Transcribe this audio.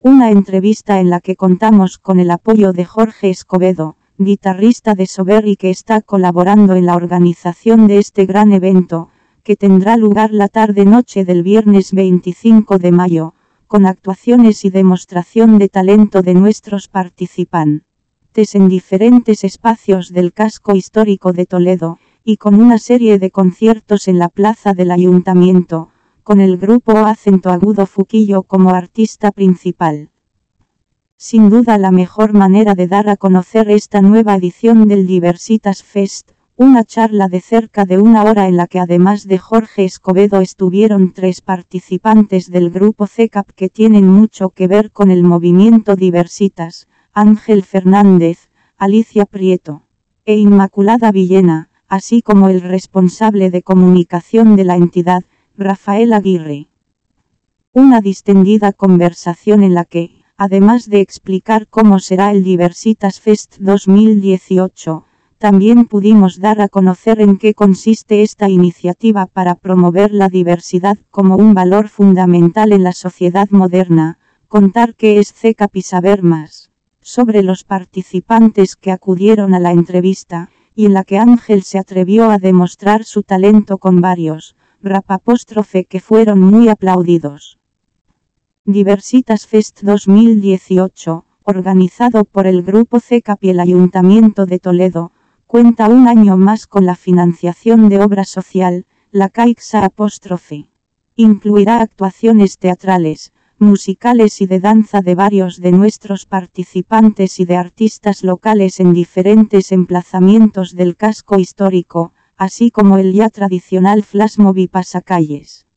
Una entrevista en la que contamos con el apoyo de Jorge Escobedo, guitarrista de Sober y que está colaborando en la organización de este gran evento, que tendrá lugar la tarde-noche del viernes 25 de mayo, con actuaciones y demostración de talento de nuestros participantes en diferentes espacios del casco histórico de Toledo, y con una serie de conciertos en la plaza del Ayuntamiento, con el grupo Acento Agudo Fuquillo como artista principal. Sin duda la mejor manera de dar a conocer esta nueva edición del Diversitas Fest, una charla de cerca de una hora en la que además de Jorge Escobedo estuvieron 3 participantes del grupo CECAP que tienen mucho que ver con el movimiento Diversitas, Ángel Fernández, Alicia Prieto e Inmaculada Villena, así como el responsable de comunicación de la entidad, Rafael Aguirre. Una distendida conversación en la que, además de explicar cómo será el Diversitas Fest 2018, también pudimos dar a conocer en qué consiste esta iniciativa para promover la diversidad como un valor fundamental en la sociedad moderna, contar qué es CECAP y saber más sobre los participantes que acudieron a la entrevista, y en la que Ángel se atrevió a demostrar su talento con varios rap apóstrofe que fueron muy aplaudidos. Diversitas Fest 2018, organizado por el Grupo CECAP y el Ayuntamiento de Toledo, cuenta un año más con la financiación de obra social, la Caixa apóstrofe. Incluirá actuaciones teatrales, musicales y de danza de varios de nuestros participantes y de artistas locales en diferentes emplazamientos del casco histórico, así como el ya tradicional flash mob y pasacalles.